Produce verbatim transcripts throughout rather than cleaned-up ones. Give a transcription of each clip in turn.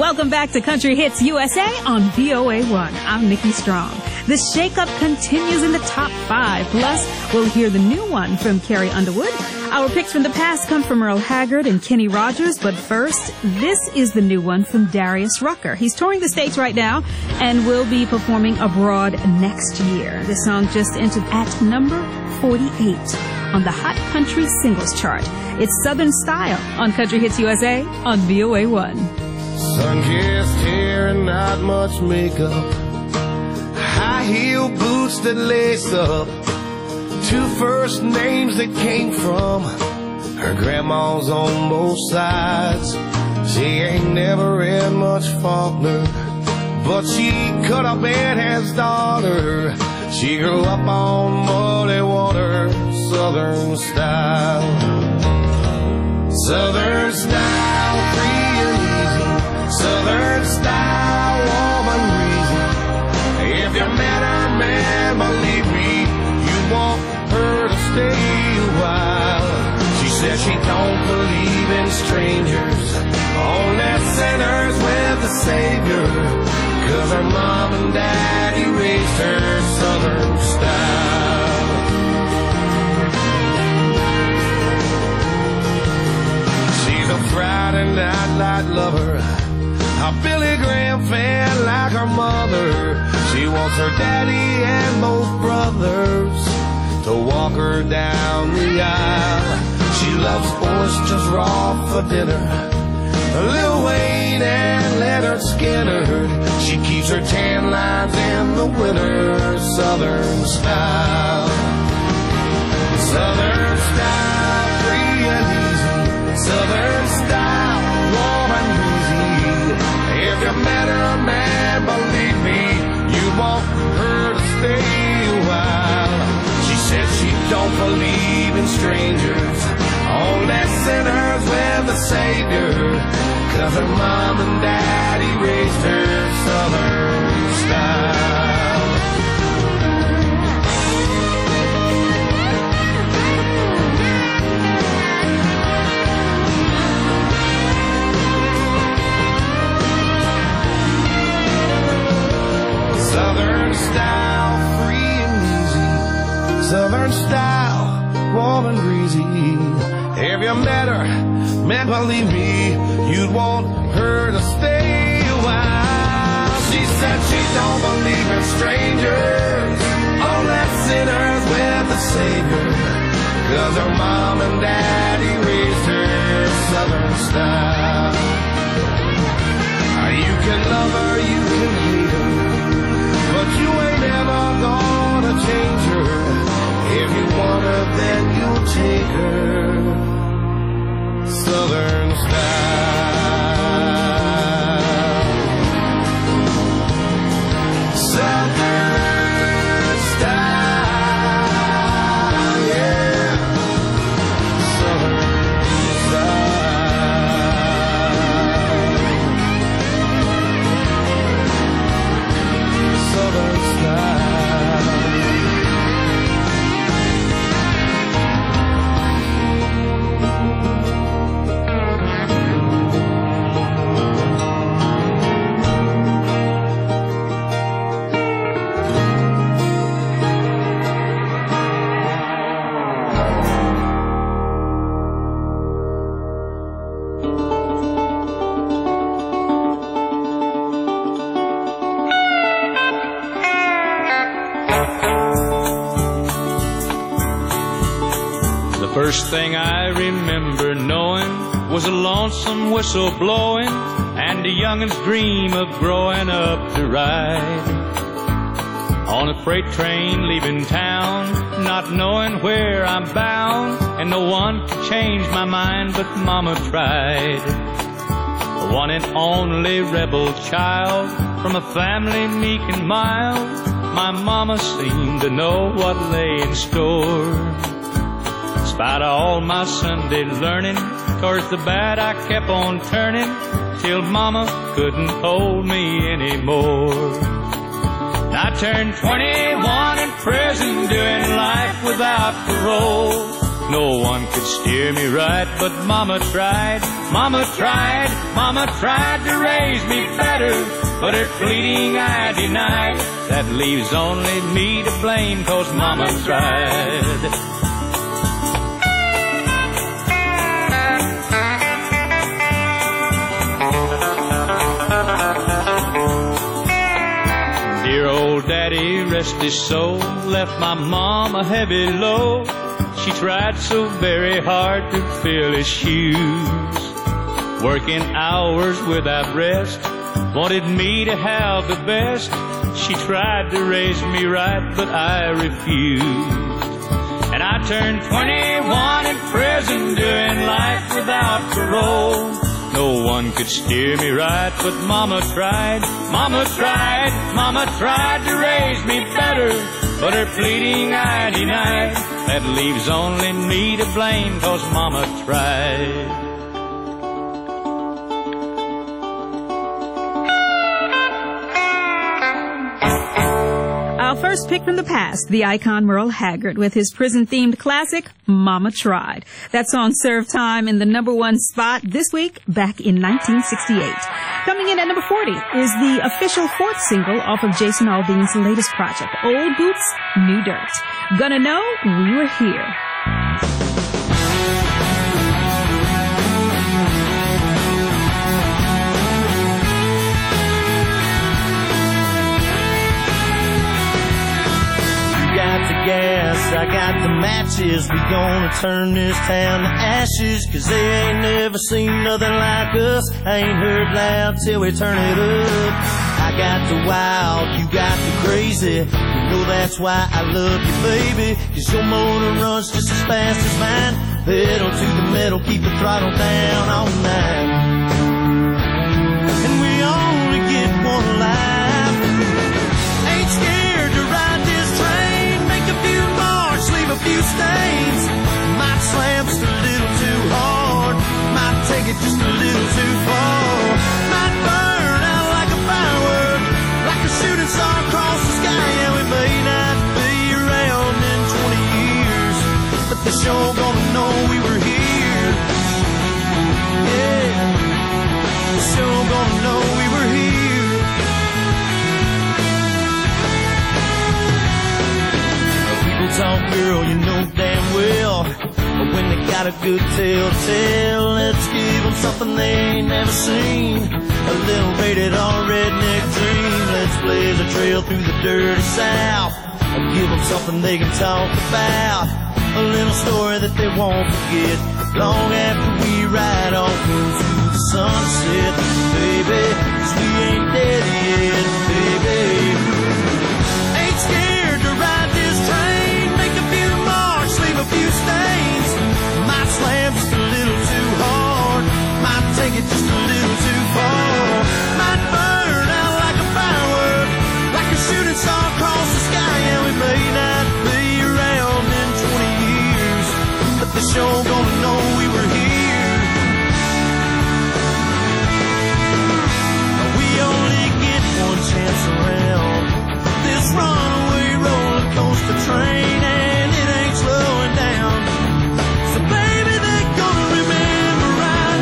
Welcome back to Country Hits U S A on V O A one. I'm Nikki Strong. The shakeup continues in the top five. Plus, we'll hear the new one from Carrie Underwood. Our picks from the past come from Earl Haggard and Kenny Rogers. But first, this is the new one from Darius Rucker. He's touring the States right now and will be performing abroad next year. This song just entered at number forty-eight on the Hot Country Singles Chart. It's Southern Style on Country Hits U S A on V O A one. Sun-kissed hair and not much makeup, high-heel boots that lace up, two first names that came from her grandmas on both sides. She ain't never read much Faulkner, but she cut up Aunt Anne's daughter. She grew up on muddy water, Southern style. Southern style, free and easy, Southern style, warm and breezy. If you met her, man, believe me, you want her to stay a while. She says she don't believe in strangers, only sinners with the Savior, 'cause her mom and daddy raised her Southern style. She's a Friday night light lover, a Billy Graham fan like her mother. She wants her daddy and both brothers to walk her down the aisle. She loves oysters raw for dinner, Lil Wayne and Leonard Skinner. She keeps her tan lines in the winter, Southern style. Southern style, free and easy, Southern style, warm and breezy. If you met her, man, believe me, you want her to stay a while. She said she don't believe in strangers, only sinners with the Savior, 'cause her mom and daddy raised her Southern style. Southern style, free and easy, Southern style, warm and breezy. If you met her, man, believe me, you'd want her to stay a while. She said she don't believe in strangers, only sinners with the Savior, 'cause her mom and daddy raised her Southern style. You can love her, you can hate her, but you ain't never gonna change her. If you want her, then you'll take her Southern style. Southern style, yeah. Southern style. Southern style. First thing I remember knowing was a lonesome whistle blowing and a youngin's dream of growing up to ride on a freight train leaving town, not knowing where I'm bound, and no one could change my mind but Mama tried. The one and only rebel child from a family meek and mild, my Mama seemed to know what lay in store. Despite all my Sunday learning, towards the bad I kept on turning, till Mama couldn't hold me anymore. I turned twenty-one in prison, doing life without parole. No one could steer me right, but Mama tried, Mama tried, Mama tried to raise me better, but her pleading I denied. That leaves only me to blame, 'cause Mama tried. Dear old Daddy, rest his soul, left my mom a heavy load. She tried so very hard to fill his shoes, working hours without rest, wanted me to have the best. She tried to raise me right, but I refused. And I turned twenty-one in prison, doing life without parole. No one could steer me right, but Mama tried, Mama tried, Mama tried to raise me better, but her pleading I denied. That leaves only me to blame, 'cause Mama tried. Our first pick from the past, the icon Merle Haggard with his prison-themed classic, Mama Tried. That song served time in the number one spot this week back in nineteen sixty-eight. Coming in at number forty is the official fourth single off of Jason Aldean's latest project, Old Boots, New Dirt. Gonna Know We Were Here. Gas, I got the matches. We gonna turn this town to ashes, 'cause they ain't never seen nothing like us. I ain't heard loud till we turn it up. I got the wild, you got the crazy. You know that's why I love you, baby, 'cause your motor runs just as fast as mine. Pedal to the metal, keep the throttle down all night. And we only get one life. Ain't scared to ride this train, make a few marks, leave a few stains. Might slam just a little too hard, might take it just a little too far. Might burn out like a firework, like a shooting star across the sky. Yeah, we may not be around in twenty years, but they're sure gonna know we were here. Yeah, they're sure gonna know we were here. People talk, girl, you know damn well, but when they got a good tale to tell, let's give them something they ain't never seen. A little rated R redneck dream. Let's blaze a trail through the dirty South, and give them something they can talk about. A little story that they won't forget long after we ride off into the sunset, baby, 'cause we ain't dead yet, baby. Ain't scared to ride this train, make a few marks, leave a few stains. Might slam just a little too hard, might take it just a little too far. Might burn out like a firework, like a shooting star across the sky. Yeah, we may not be around in twenty years, but they're sure gonna know we were here. We only get one chance around this runaway roller coaster train, and it ain't slowing down. So baby, they're gonna remember our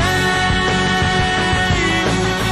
name.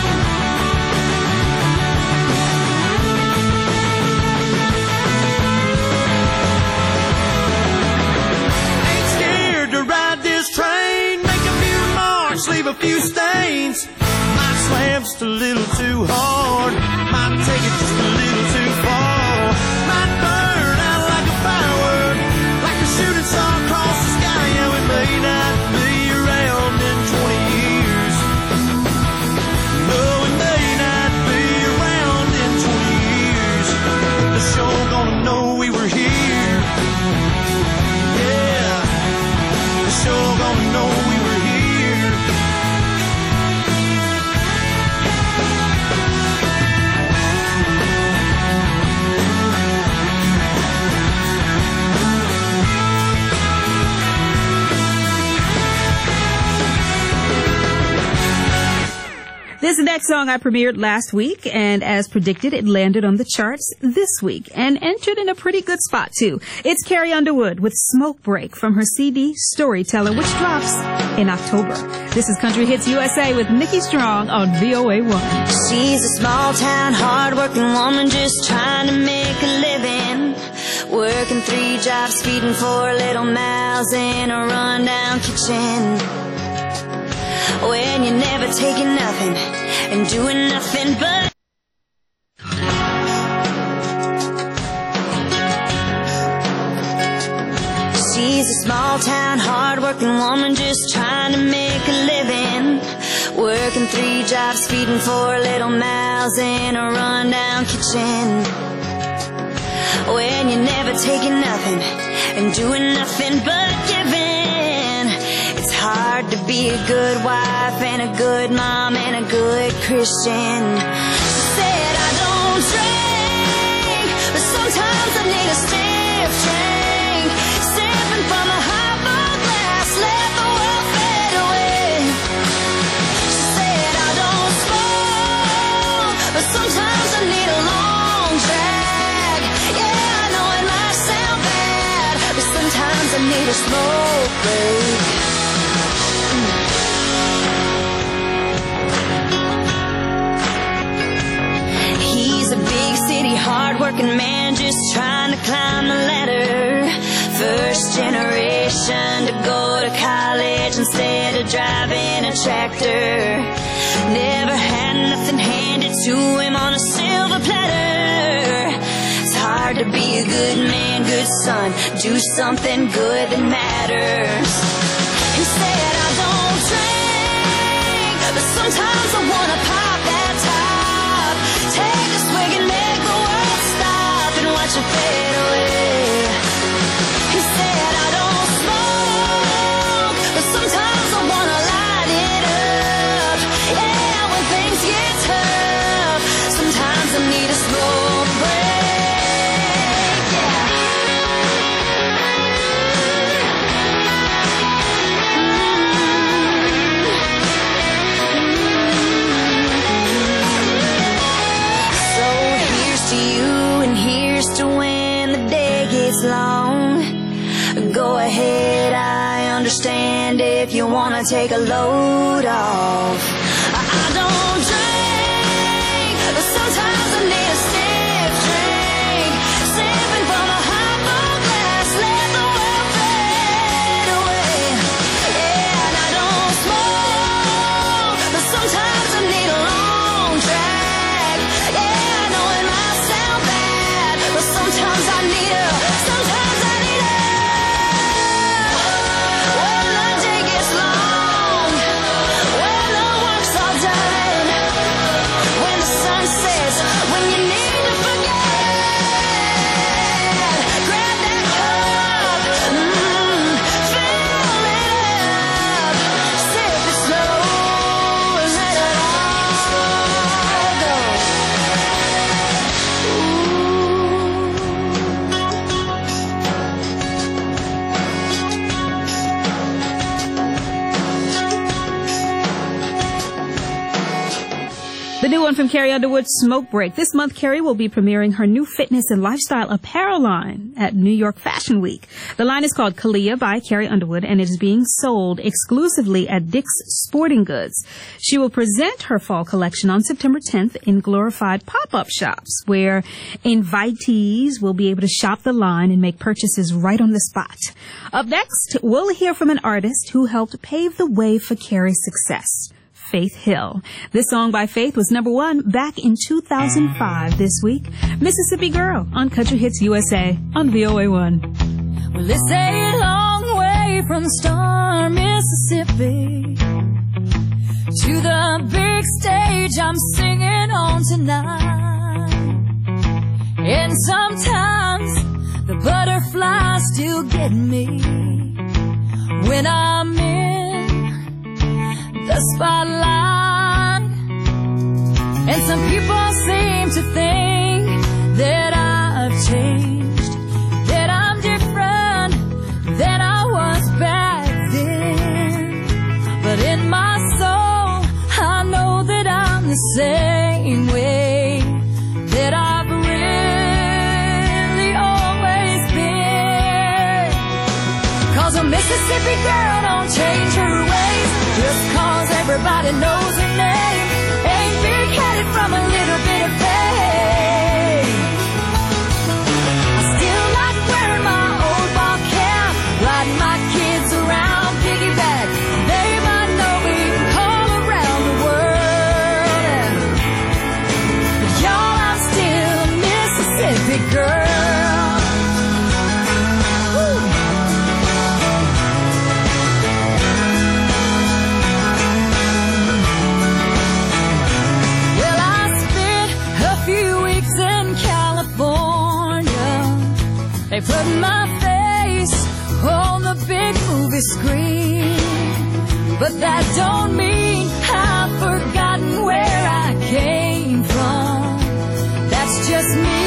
Ain't scared to ride this train, make a few marks, leave a few stains. Might slam just a little too hard, might take it just a little too far. Might burn out like a firework, like a shooting star across the sky. Yeah, we may not be around in twenty years. No, we may not be around in twenty years, but they're sure gonna know we were here. Yeah, they're sure gonna know we were here. This next song I premiered last week, and as predicted, it landed on the charts this week and entered in a pretty good spot, too. It's Carrie Underwood with Smoke Break from her C D Storyteller, which drops in October. This is Country Hits U S A with Nikki Strong on V O A one. She's a small-town, hard-working woman just trying to make a living. Working three jobs, feeding four little mouths in a rundown kitchen. When you're never taking nothing and doing nothing but she's a small-town, hard-working woman just trying to make a living. Working three jobs, feeding four little mouths in a rundown kitchen. When you're never taking nothing and doing nothing but giving, it's hard to be a good wife and a good mom and a good Christian. She said, I don't drink, but sometimes I need a stiff drink. Sipping from a highball glass, let the world fade away. She said, I don't smoke, but sometimes I need a long drag. Yeah, I know it might sound bad, but sometimes I need a smoke break. He's a big city, hard-working man just trying to climb the ladder. First generation to go to college instead of driving a tractor. Never had nothing handed to him on a silver platter. It's hard to be a good man, good son, do something good that matters. He said, I don't drink, but sometimes I wanna pop that top. Take a swig and make the world stop and watch it fade away. He said, I don't smoke, but sometimes I wanna light it up. Yeah, when things get tough, sometimes I need a smoke break. Yeah. So here's to you and here's to when the day gets long. Go ahead, I understand if you wanna take a load off. I, I don't drink, but sometimes I need a stiff drink. Sipping from a highball glass, let the world fade away. Yeah, and I don't smoke, but sometimes I need a long drag. Yeah, I know it might sound bad, but sometimes I need a, sometimes I need a. When the day gets long, when the work's all done, when the sun sets, when you need to forget, grab that cup, mmm, fill it up, sip it slow, and let it all go. The new one from Carrie Underwood, Smoke Break. This month, Carrie will be premiering her new fitness and lifestyle apparel line at New York Fashion Week. The line is called Kalia by Carrie Underwood, and it is being sold exclusively at Dick's Sporting Goods. She will present her fall collection on September tenth in glorified pop-up shops, where invitees will be able to shop the line and make purchases right on the spot. Up next, we'll hear from an artist who helped pave the way for Carrie's success. Faith Hill. This song by Faith was number one back in two thousand five. This week, Mississippi Girl on Country Hits U S A on V O A one. Well, it's a long way from Star, Mississippi to the big stage I'm singing on tonight. And sometimes the butterflies still get me when I'm in the spotlight. And some people seem to think that I've changed, that I'm different than I was back then. But in my soul, I know that I'm same way that I've really always been. 'Cause a Mississippi girl don't change her ways just 'cause everybody knows her name. Ain't big-headed from a little bit of fame. I still like wearing my old ball cap, riding my kids around piggyback. They might know me all around the world, but y'all, I'm still a Mississippi girl. Woo. Well, I spent a few weeks in California. They put my face on the big movie screen, but that don't mean I've forgotten where I came from. That's just me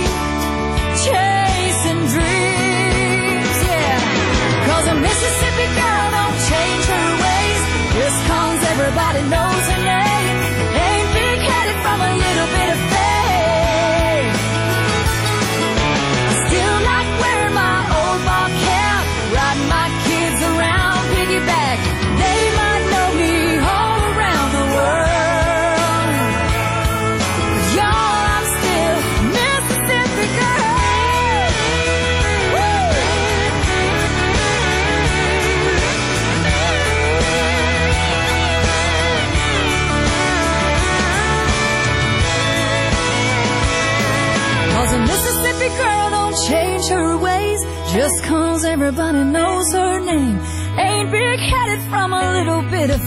chasing dreams, yeah. 'Cause a Mississippi girl don't change her ways just 'cause everybody knows her name. Ain't big-headed from a little bit of fame. I still like wearing my old ball cap, riding my kids around piggyback. They might know me all around the world, but y'all, I'm still Mississippi girl. Woo! 'Cause a Mississippi girl don't change her ways just 'cause everybody knows her name. Ain't big-headed from a little bit of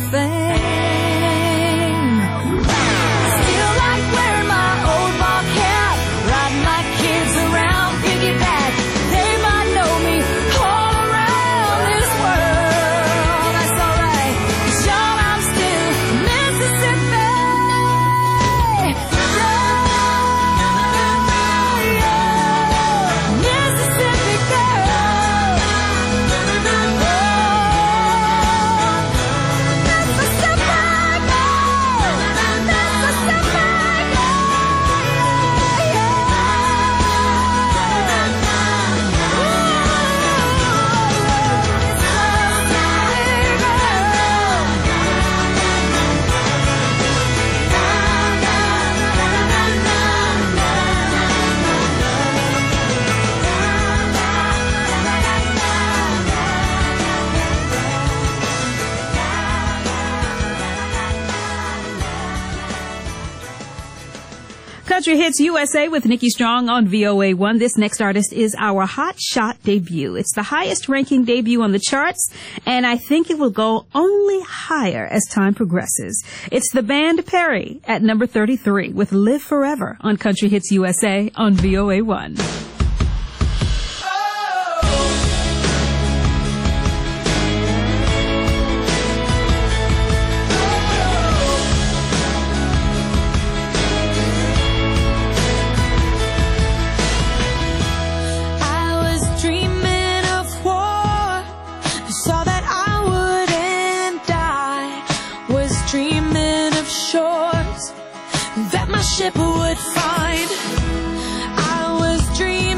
fame. Still like wearing my old ball cap, riding my kids around piggyback. They might know me all around this world. That's alright, 'cause y'all, I'm still Mississippi girl. Mississippi girl. Country Hits U S A with Nikki Strong on V O A one. This next artist is our Hot Shot debut. It's the highest ranking debut on the charts, and I think it will go only higher as time progresses. It's the band Perry at number thirty-three with Live Forever on Country Hits U S A on V O A one. Ship would find. I was dreaming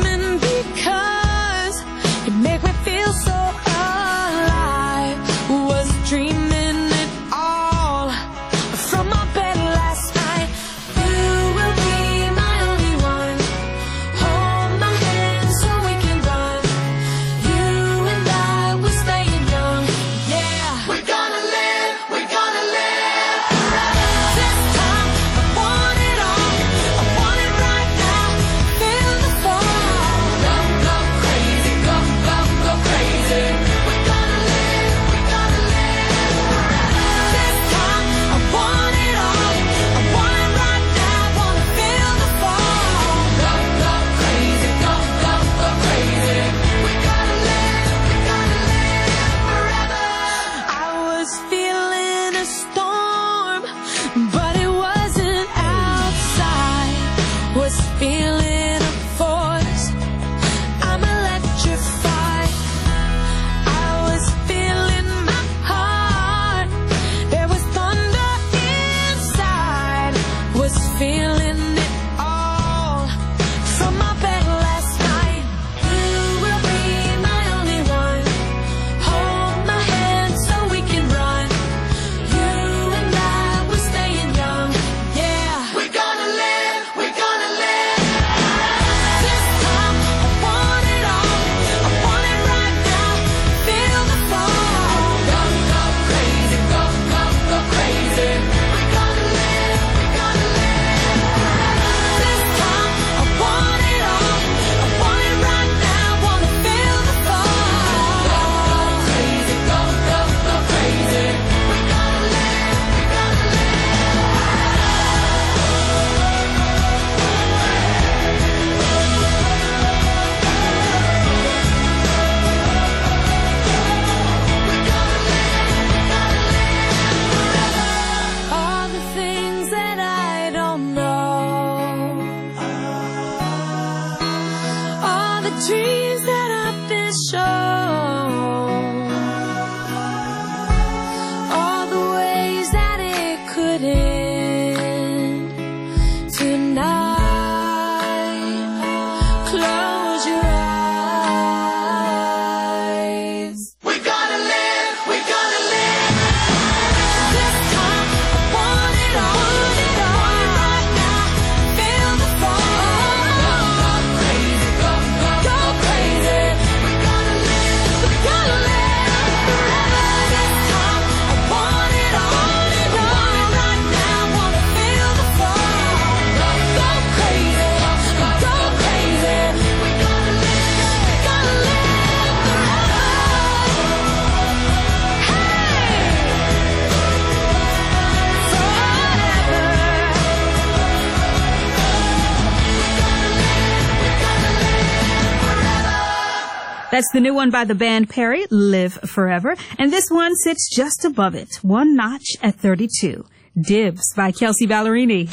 That's the new one by the band Perry, Live Forever. And this one sits just above it, one notch at thirty-two. Dibs by Kelsea Ballerini.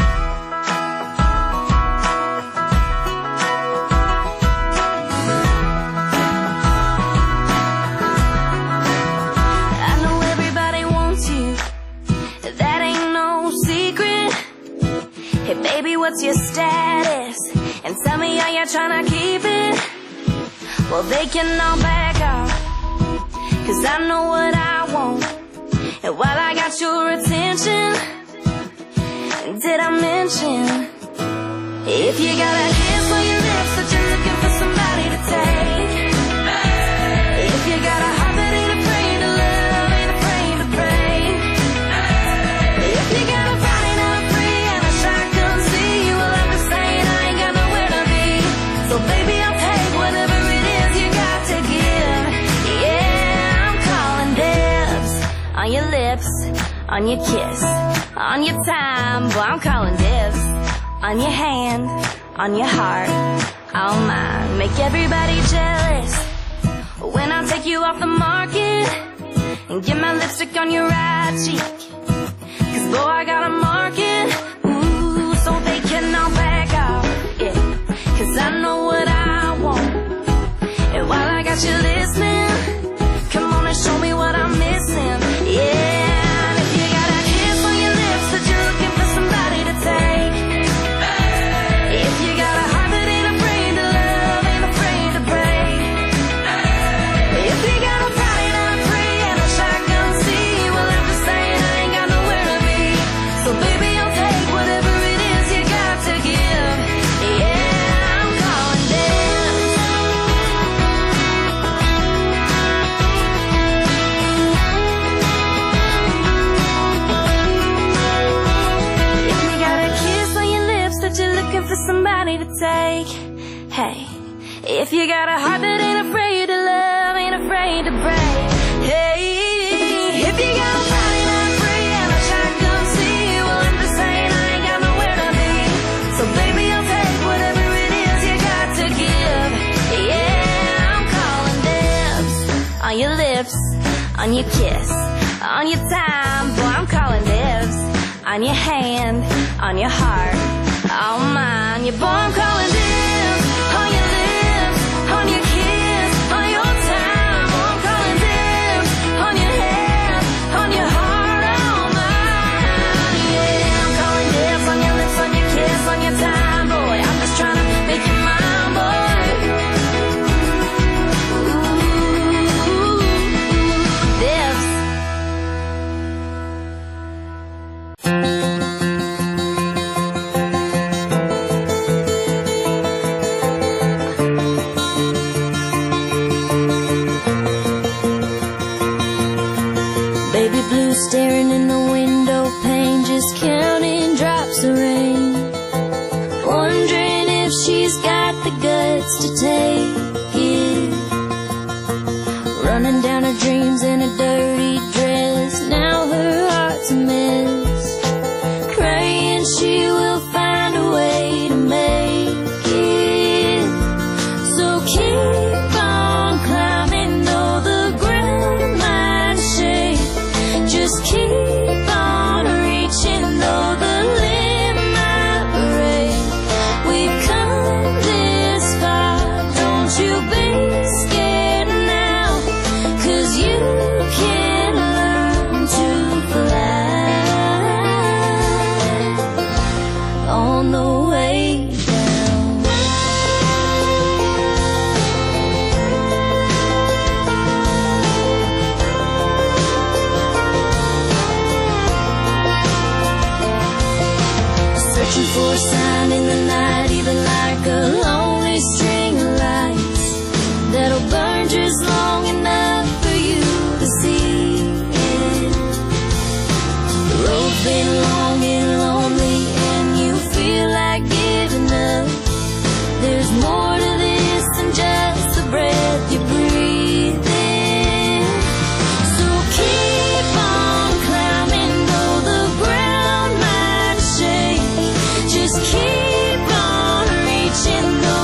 I know everybody wants you, that ain't no secret. Hey baby, what's your status? And tell me how you're trying to keep it. Well, they can all back off, cause I know what I want. And while I got your attention, did I mention, if you got a kiss on your lips that you're looking for somebody to take, if you got a heart that ain't afraid to love, ain't afraid to break, if you got a body not free and a shotgun see, well I'm just saying I ain't got nowhere to be. So baby, I'll take whatever it is you got to give. Yeah, I'm calling dibs on your lips, on your kiss, on your time. Boy, I'm calling dibs on your hand, on your heart, all mine. Make everybody jealous when I take you off the market and get my lipstick on your right cheek. Cause boy, I got a market, ooh, so they can all back off, yeah. Cause I know what I want. And while I got you listening, come on and show me what I'm missing, yeah. And if you got a kiss on your lips that you're looking for somebody to take, if you got a heart that ain't afraid to love, ain't afraid to break, if you got a body not free and a shotgun see, well I'm just saying I ain't got nowhere to be. So baby, I'll take whatever it is you got to give. Yeah, I'm calling dibs. If you got a kiss on your lips that you're looking for somebody to take, hey, if you got a heart that ain't afraid to love, ain't afraid to break, hey, if you got a body not free and a shotgun see, well I'm just saying I ain't got nowhere to be. So baby, I'll take whatever it is you got to give. Yeah, I'm calling dibs on your lips, on your kiss, on your time. Boy, I'm calling dibs on your hand, on your heart, all mine. Yeah, boy, I'm calling dibs on your lips, on your kiss, on your time. Boy, I'm calling dibs on your hand, on your heart, all mine. Yeah, I'm calling dibs on your lips, on your kiss, on your time. Boy, I'm just trying to make you mine, boy. Ooh, dibs. Baby blue staring in the window pane, just counting drops of rain, wondering if she's got the guts to take it. Running down her dreams in a dirty dress, now her heart's a mess, praying she will find a way to make it. So keep on climbing, though the ground might shake. Just keep on reaching, though the limb might break. We've come this far, don't you be scared now, 'cause you can learn to fly on the way down. Searching for a sign in the night, even like a lonely string of lights that'll burn just long enough for you to see it. The road's been long and lonely and you feel like giving up. There's more to this than just the breath you breathe in. So keep on climbing, though the ground might shake. Just keep on reaching, though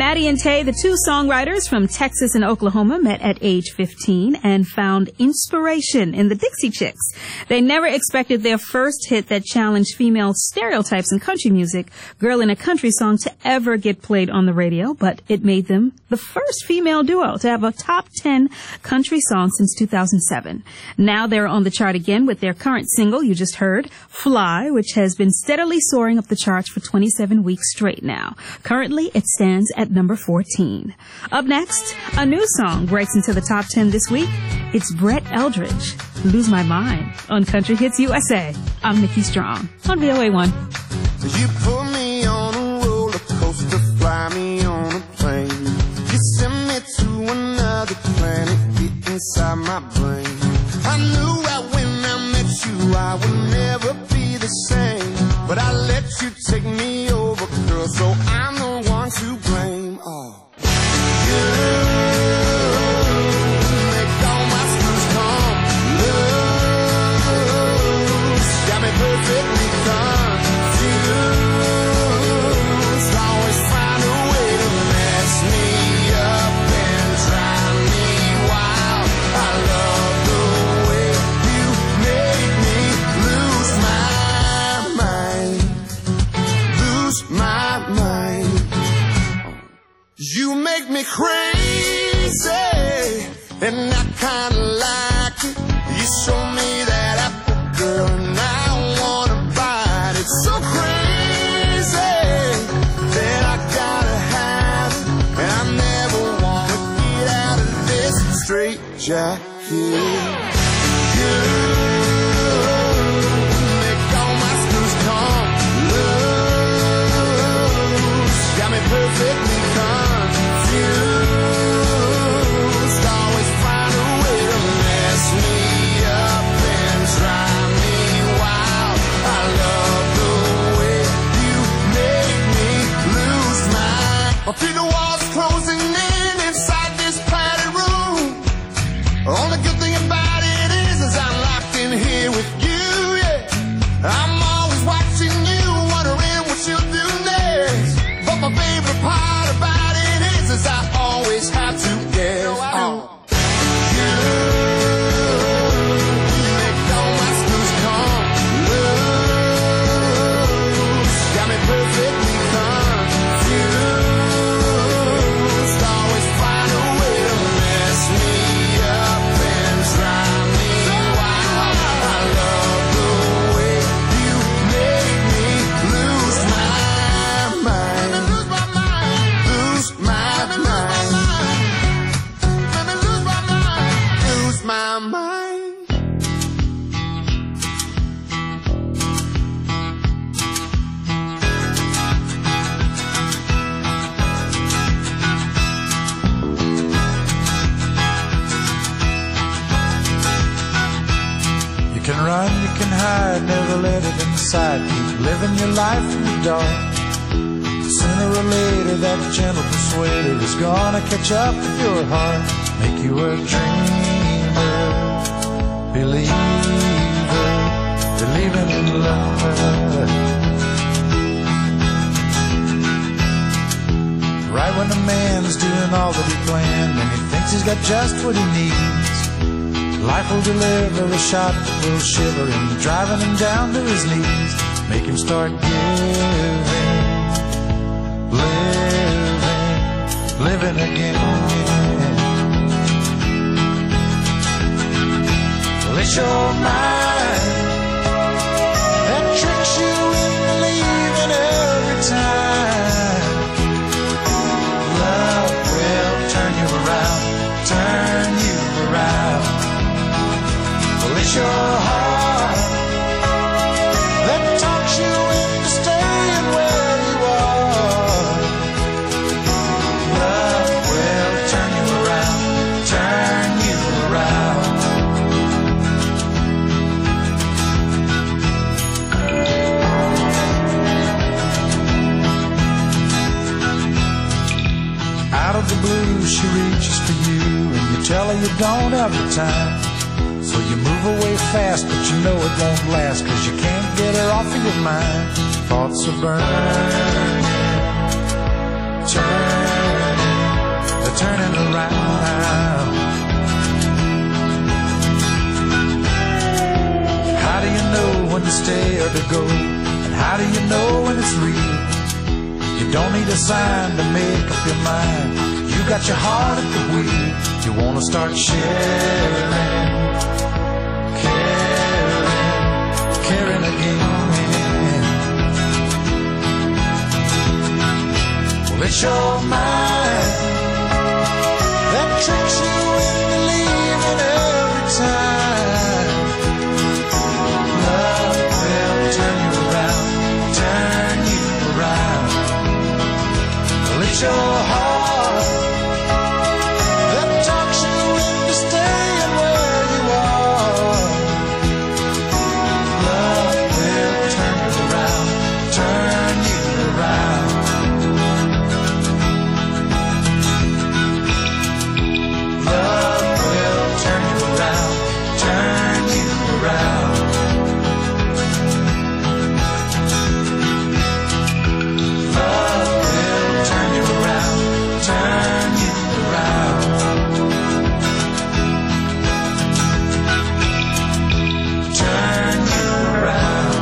Maddie and Tay, the two songwriters from Texas and Oklahoma, met at age fifteen and found inspiration in the Dixie Chicks. They never expected their first hit that challenged female stereotypes in country music, Girl in a Country Song, to ever get played on the radio, but it made them the first female duo to have a top ten country song since two thousand seven. Now they're on the chart again with their current single you just heard, Fly, which has been steadily soaring up the charts for twenty-seven weeks straight now. Currently, it stands at number fourteen. Up next, a new song breaks into the top ten this week. It's Brett Eldridge, Lose My Mind, on Country Hits U S A. I'm Nikki Strong on V O A one. You put me on a roller coaster, fly me on a plane. You send me to another planet, get inside my brain. I knew right when I met you I would never be the same, but I let you take me over, girl, so I'm the one to blame. Oh, you make all my screws come loose, got me perfectly confused. Always find a way to mess me up and drive me wild. I love the way you make me lose my mind, lose my mind. You make me crazy, and I kinda like it. You show me that apple, girl, and I wanna bite it. So crazy that I gotta have it, and I never wanna get out of this straight jacket. You make all my screws come loose, got me perfectly confused. Always find a way to mess me up and drive me wild. I love the way you make me lose my. I feel the walls closing in inside this padded room. Only good thing about it is, is I'm locked in here with you, yeah. I'm always watching you, wondering what you'll do next. But my favorite part about it is, is I always have to guess. Oh, you make all my screws come loose, got me perfectly confused. Always find a way to mess me up and drive me wild. I love the way you make me lose my mind, lose my mind, lose my mind, lose my mind, lose my mind. You can run, you can hide, never let it inside. Keep living your life in the dark. Sooner or later that gentle persuader is gonna catch up with your heart. Make you a dreamer, believer, believing in love. Right when a man's doing all that he planned and he thinks he's got just what he needs, life will deliver a shot that will shiver him, driving him down to his knees. Make him start giving, living, living again. Well, it's your mind that tricks you into believing every time. Love will turn you around, turn you around. Well, it's your heart that talks you into staying where you are. Love will turn you around, turn you around. Out of the blue, she reaches for you, and you tell her you don't have the time. So you move away fast, but you know it won't last, 'cause you can't get her off of your mind. Thoughts are burning, turning. when to stay or to go? And how do you know when it's real? You don't need a sign to make up your mind. You got your heart at the wheel. You wanna start sharing, caring, caring again. Well, it's your mind that tricks you into believing every time. Love will turn you around, turn you around. Well, it's your heart that talks you into staying where you are. Love will turn you around, turn you around. Love will turn you around, turn you around. Love will turn you around, turn you around. Turn you around.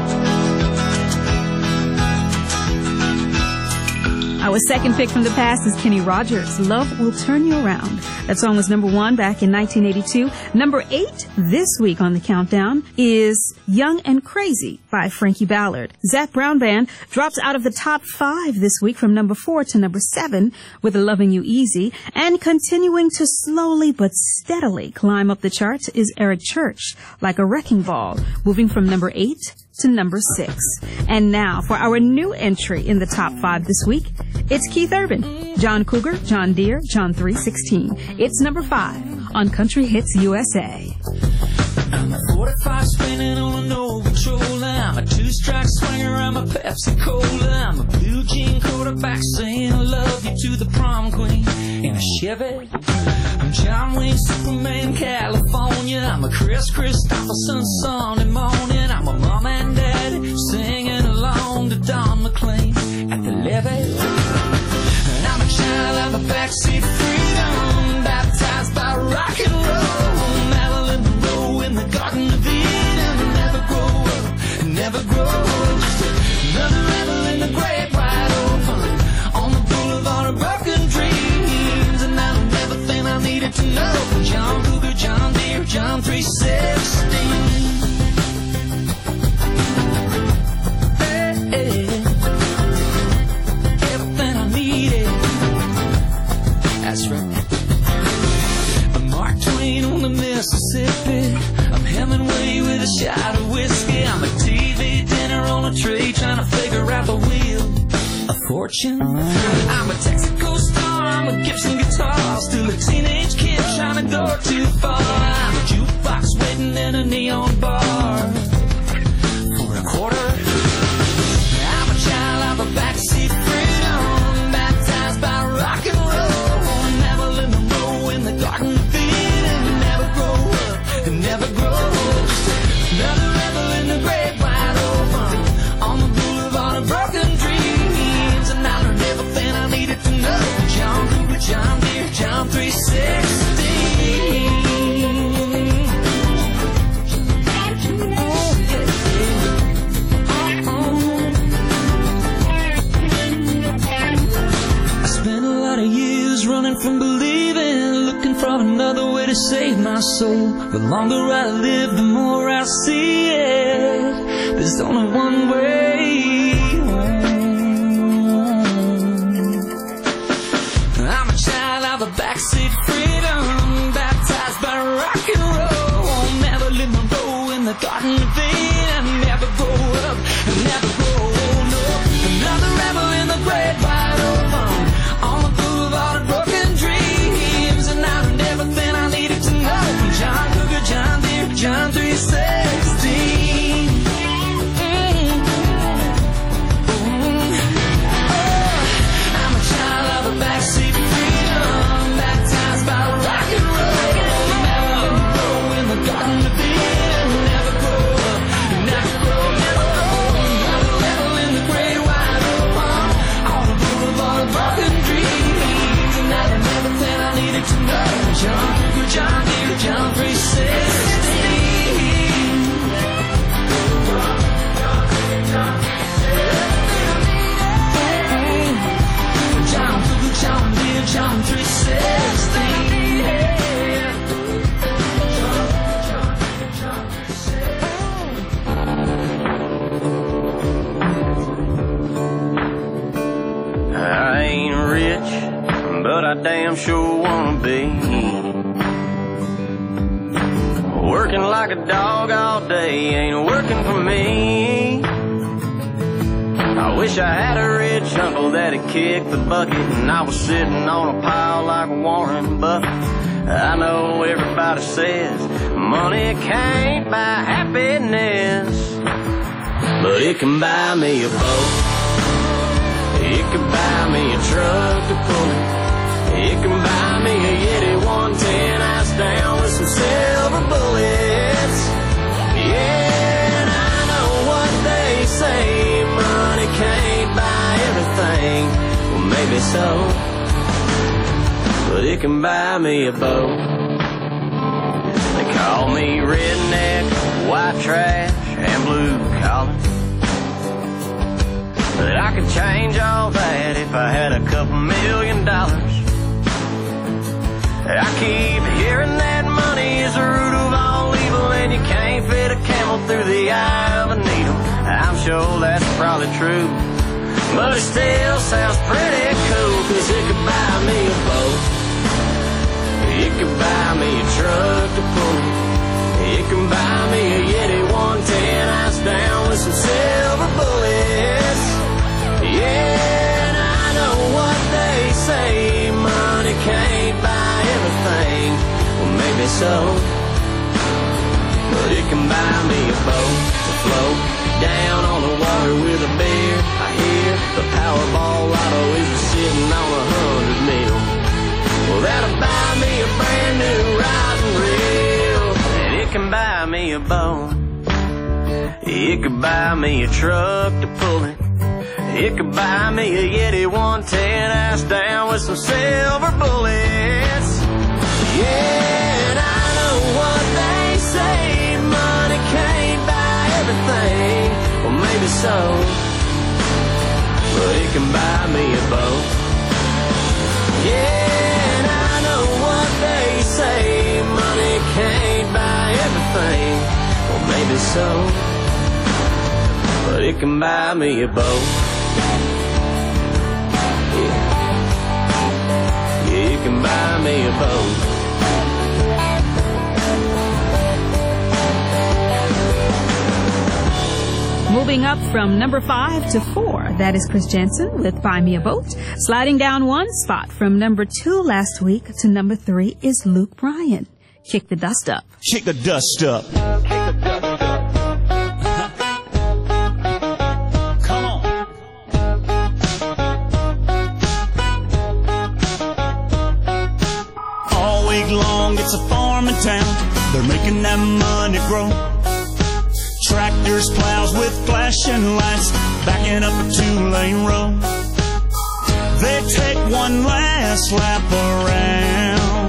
Our second pick from the past is Kenny Rogers, Love Will Turn You Around. That song was number one back in nineteen eighty-two. Number eight this week on the countdown is Young and Crazy by Frankie Ballard. Zac Brown Band drops out of the top five this week from number four to number seven with Loving You Easy. And continuing to slowly but steadily climb up the charts is Eric Church, Like a Wrecking Ball, moving from number eight to number six. And now for our new entry in the top five this week, it's Keith Urban, John Cougar, John Deere, John three sixteen. It's number five on Country Hits U S A. I'm a forty-five spinning on an old patrol. I'm a two-strike swinger. I'm a Pepsi Cola. I'm a blue jean quarterback saying I love you to the prom queen in a Chevy. I'm John Wayne, Superman, California. I'm a Chris Christopherson Sunday morning. I'm a mom and dad singing along to Don McLean at the levee. And I'm a child of a backseat freedom, baptized by rock and roll. Marilyn Monroe in the Garden of Eden. Never grow up, never grow old. Just another rebel in the great wide open on the boulevard of broken dreams. And I learned everything I needed to know from John Cougar, John Deere, John three sixteen. Hey, hey. Everything I needed. That's right. Mark Twain on the Mississippi. I'm Hemingway with a shot of whiskey. I'm a T V dinner on a tray trying to figure out the wheel of fortune. I'm a Texaco star. I'm a Gibson guitar. Still a teenage kid trying to go too far. I'm a jukebox waiting in a neon bar for a quarter. I'm a child of a backseat freedom, baptized by rock and roll. Marilyn Monroe in the Garden of Eden. Never grow up, never grow old. Just another rebel in the great wide open on the boulevard of broken dreams. And I learned everything I needed to know. John Cougar, John Deere, John three sixteen. I spent a lot of years running from believing, looking for another way to save my soul. The longer I live, the more I see it. There's only one way home. I'm a child of a backseat freedom, baptized by rock and roll. Marilyn Monroe in the Garden of Eden. Never grow up, never grow old. No, another rebel in the great wide open on the boulevard of broken dreams. And I learned everything I needed to know from John Cougar, John Deere, John three sixteen. Mm-hmm. Mm-hmm. Oh, I'm a child of a backseat freedom, baptized by rock and roll. Marilyn Monroe in the Garden of Eden. Never grow up, I damn sure wanna be. Working like a dog all day ain't working for me. I wish I had a rich uncle that'd kick the bucket and I was sitting on a pile like Warren Buffett. I know everybody says money can't buy happiness, but it can buy me a boat. It can buy me a truck to pull it. It can buy me a Yeti one ten ice down with some silver bullets. Yeah, and I know what they say, money can't buy everything. Well, maybe so, but it can buy me a boat. They call me redneck, white trash, and blue collar, but I could change all that if I had a couple million dollars. I keep hearing that money is the root of all evil, and you can't fit a camel through the eye of a needle. I'm sure that's probably true, but it still sounds pretty cool, 'cause it could buy me a boat. It could buy me a truck to pull. It can buy me a Yeti one ten ice down with some silver bullets. Yeah, and I know what they say, money can't buy everything. Well, maybe so, but it can buy me a boat to float down on the water with a beer. I hear the Powerball lotto is sitting on a hundred mil. Well, that'll buy me a brand new rod and reel, and it can buy me a boat. It could buy me a truck to pull it. It could buy me a Yeti one ten ice down with some silver bullets. Yeah, and I know what they say, money can't buy everything. Well, maybe so, but it can buy me a boat. Yeah, and I know what they say, money can't buy everything. Well, maybe so, but it can buy me a boat. Yeah, yeah, it can buy me a boat. Moving up from number five to four, that is Chris Jensen with Buy Me a Boat. Sliding down one spot from number two last week to number three is Luke Bryan. Kick the Dust Up. Kick the dust up. Come on. All week long, it's a farming town. They're making that money grow. Tractors, plows with flashing lights, backing up a two-lane road. They take one last lap around.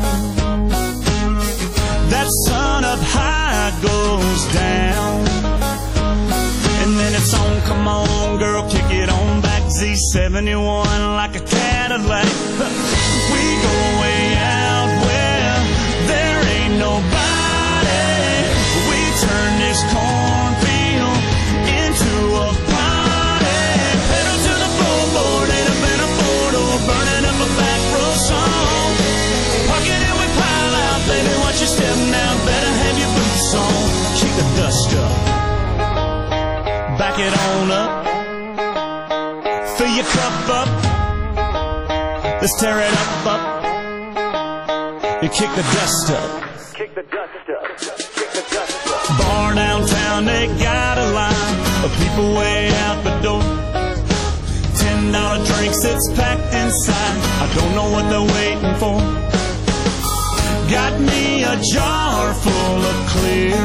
That sun up high goes down, and then it's on, come on girl, kick it on back. Z seventy-one like a Cadillac. We go way out where there ain't nobody. We turn this cornfield into a party. Pedal to the floorboard in a bed of four-door, burning up a back row song. Parking it with pile out, baby, watch your step now, better have your boots on. Kick the dust up, back it on up, fill your cup up, let's tear it up, up, and kick the dust up. Kick the dust up, kick the dust up. Bar downtown, they got a line of people way out the door. Ten dollar drinks, it's packed inside, I don't know what they're waiting for. Got me a jar full of clear,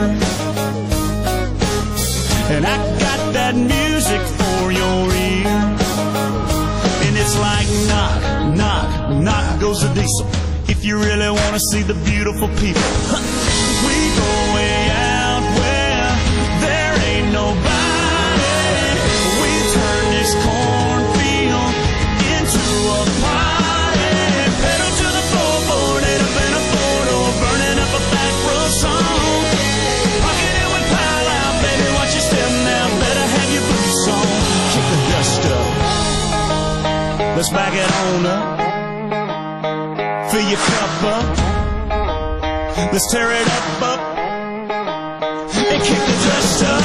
and I got that music for your ear. And it's like knock, knock, knock goes the diesel. If you really want to see the beautiful people, we go way out where there ain't nobody. We turn this cornfield into a party. Pedal to the floorboard in a bed of four-door, burning up a back row song. Pocket it with pile out, baby, watch your step now, better have your boots on. Kick the dust up, let's back it on up, Fill your cup up. Let's tear it up, up, and kick the dust up.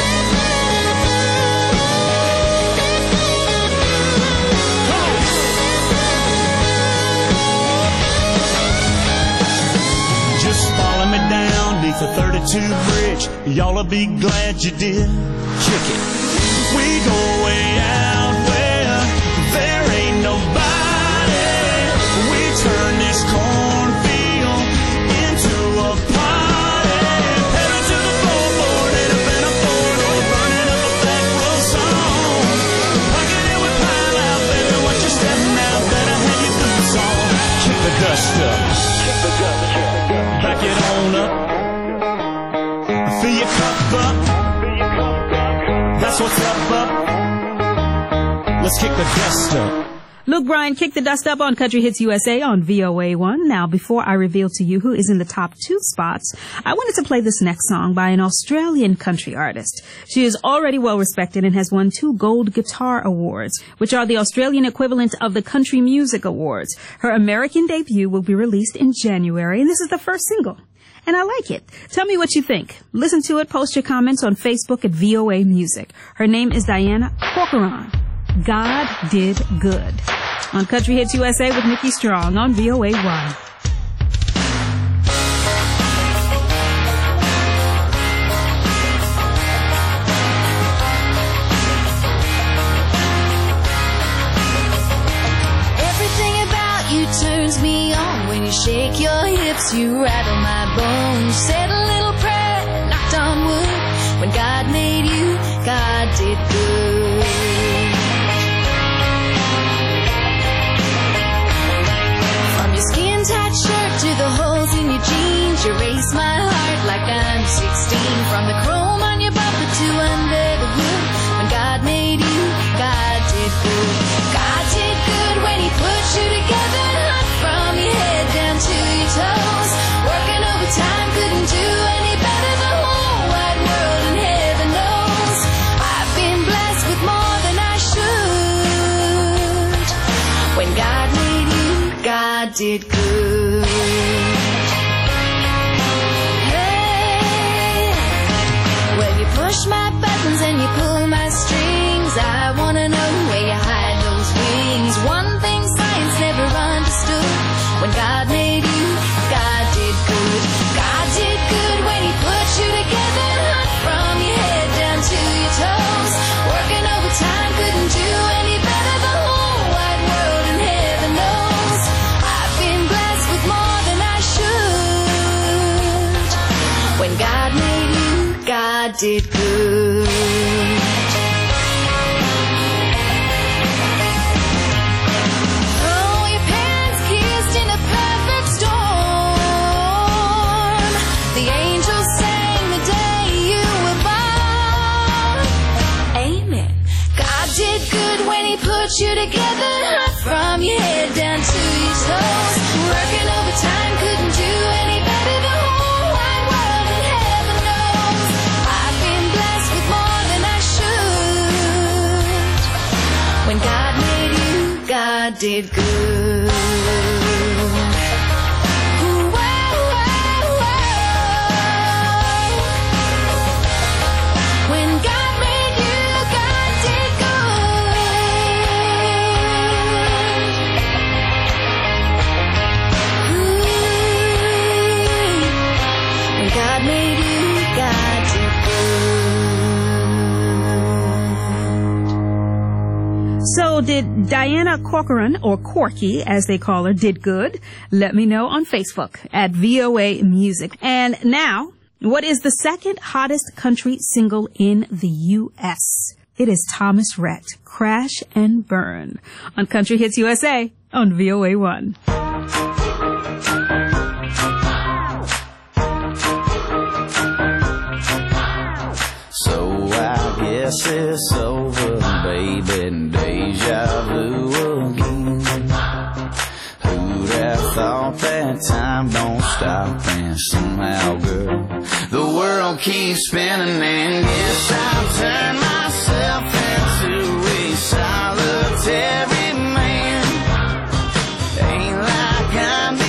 Just follow me down beneath the thirty-two bridge. Y'all'll be glad you did. Kick it. We go way out where there ain't nobody. We turn this cornfield into a party. Pedal to the floorboard, hit up in a four-door, burning up a back row song. Pocket it with pile out, baby, watch you stepping out, better have your boots on. Kick the dust up, back it on up, fill your cup up. That's what's up, up. Let's kick the dust up. Luke Bryan, Kick the Dust Up on Country Hits U S A on V O A one. Now, before I reveal to you who is in the top two spots, I wanted to play this next song by an Australian country artist. She is already well respected and has won two Gold Guitar Awards, which are the Australian equivalent of the Country Music Awards. Her American debut will be released in January, and this is the first single. And I like it. Tell me what you think. Listen to it. Post your comments on Facebook at V O A Music. Her name is Diana Corcoran. God Did Good. On Country Hits U S A with Nikki Strong on V O A one. Everything about you turns me on. When you shake your hips, you rattle my bones. Said a little prayer, knocked on wood. When God made you, God did good. From your skin-tight shirt to the holes in your jeans, you race my heart like I'm sixteen. From the chrome on your bumper to under the hood. When God made you, God did good. God did good when He put you together. From your head down to your toes, working overtime, couldn't do any better. The whole wide world and heaven knows I've been blessed with more than I should. When God made you, God did good. Hey. Well, you push my buttons and you pull my strings. I wanna know where you hide those wings. One thing science never understood. When God made you, God did good. God did good when He put you together. From your head down to your toes, working overtime, couldn't do any better. The whole wide world and heaven knows I've been blessed with more than I should. When God made you, God did good. Put you together from your head down to your toes, working overtime, couldn't do any better. The whole wide world and heaven knows I've been blessed with more than I should. When God made you, God did good. So did Diana Corcoran, or Corky as they call her, did good? Let me know on Facebook at V O A Music. And now, what is the second hottest country single in the U S? It is Thomas Rhett, Crash and Burn, on Country Hits U S A on V O A one. So I guess it's over, baby, deja vu again. Who'd have thought that time don't stop, and somehow, girl, the world keeps spinning, and guess I've turned myself into a solitary man. Ain't like I'm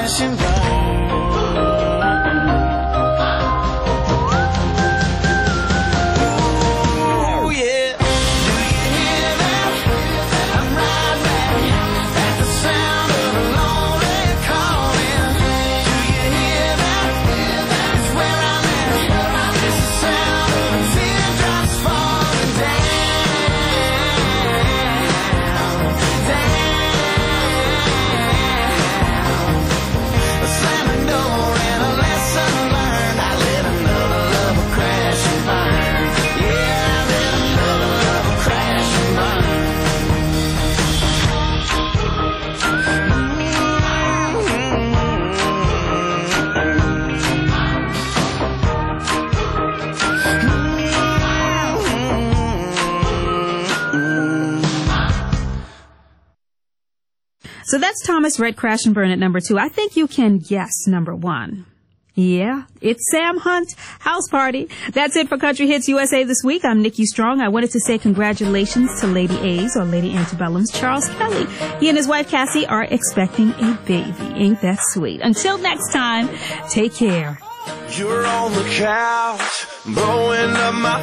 crashing by. So that's Thomas Rhett Crash and Burn at number two. I think you can guess number one. Yeah, it's Sam Hunt, House Party. That's it for Country Hits U S A this week. I'm Nikki Strong. I wanted to say congratulations to Lady A's, or Lady Antebellum's Charles Kelly. He and his wife Cassie are expecting a baby. Ain't that sweet? Until next time, take care. You're on the couch, blowing up my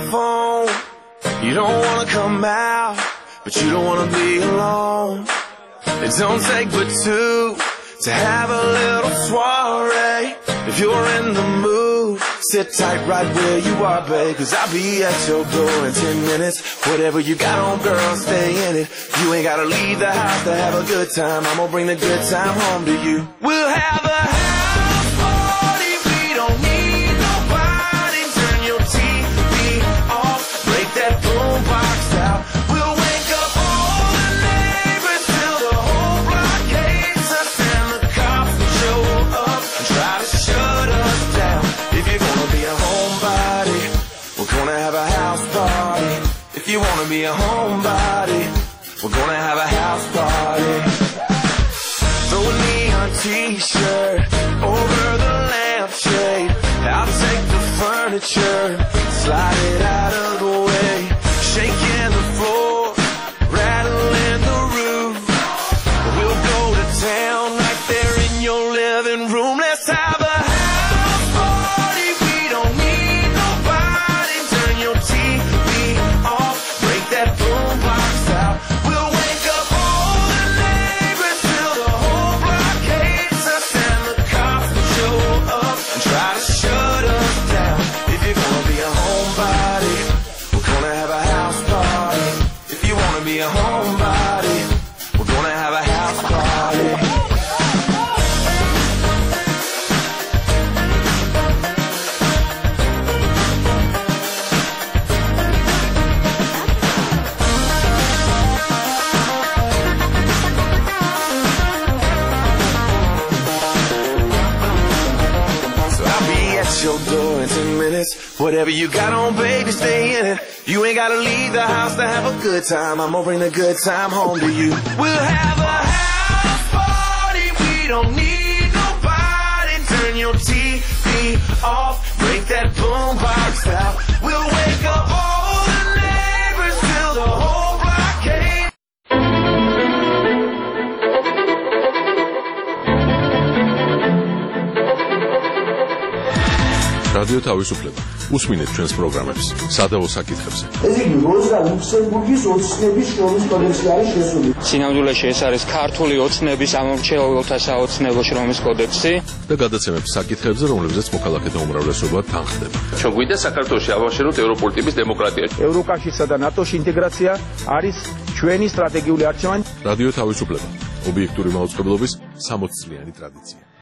phone. You don't want to come out, but you don't want to be alone. It don't take but two to have a little soiree. If you're in the mood, sit tight right where you are, babe, 'cause I'll be at your door in ten minutes. Whatever you got on, girl, stay in it. You ain't gotta leave the house to have a good time. I'm gonna bring the good time home to you. We'll have a house party. We don't need nobody. Turn your T V off, break that boombox out. We'll wake up all the neighbors till the whole block hates us, and the cops will show up and try to shut us down. If you're gonna be a homebody, we're gonna have a house party. If you wanna be a homebody, we're gonna have a house party. Throw a neon t-shirt over the lampshade. I'll take the furniture, slide it out of the way. Shaking the floor, rattling the roof. We'll go to town right there in your living room. Let's have a house party. We don't need nobody. Turn your T V off, break that boombox out. We'll wake up all the neighbors till the whole block hates us, and the cops will show up and try to shut us down. If you're gonna be a homebody, we're gonna have a house party. If you wanna be a homebody, we're gonna have a house party. Your door in ten minutes. Whatever you got on, baby, stay in it. You ain't gotta leave the house to have a good time. I'm gonna bring the good time home to you. We'll have a house party. We don't need nobody. Turn your T V off, break that boombox out. We'll wake up all the neighbors till the whole block hates. რადიო თავისუფლება. უსმინეთ ჩვენს პროგრამებს სადავო საკითხებზე. ეს იგი როზა ლუქსემბურგის ოცნების შრომის კოდექსი არის შესული. სინამდვილეში ეს არის ქართული ოცნების ამომრჩეველთა საოცნებო შრომის კოდექსი და გადაცემების საკითხებზე, რომლებზეც მოქალაქეთა უმრავლესობა თანხდება. ჩვენ გვინდა საქართველოში ავაშენოთ ევროპული ტიპის დემოკრატია. ევროკავშირსა და ნატოში ინტეგრაცია არის ჩვენი სტრატეგიული არჩევანი. რადიო თავისუფლება. ობიექტური მაუწყებლობის სამოცწლიანი ტრადიცია.